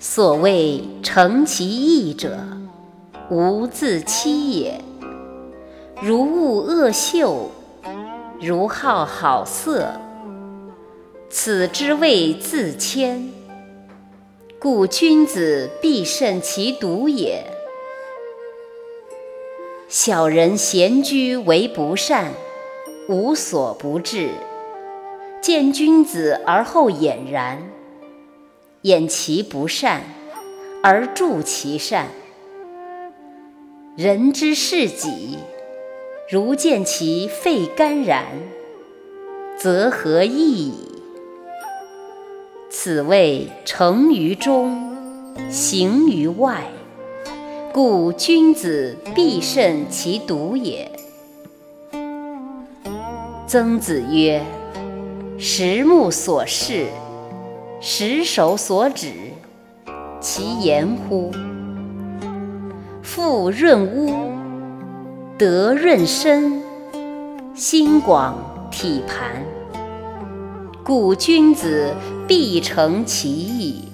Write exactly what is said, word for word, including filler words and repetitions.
所谓诚其意者，无自欺也。如恶恶臭，如好好色，此之谓自谦。故君子必慎其独也。小人闲居为不善，无所不至，见君子而后俨然，掩其不善，而助其善。人之视己，如见其肺肝然，则何益矣？此谓诚于中，行于外，故君子必慎其独也。曾子曰：十目所视，十手所指，其言乎？腹润屋，德润身，心广体盘。故君子必诚其意。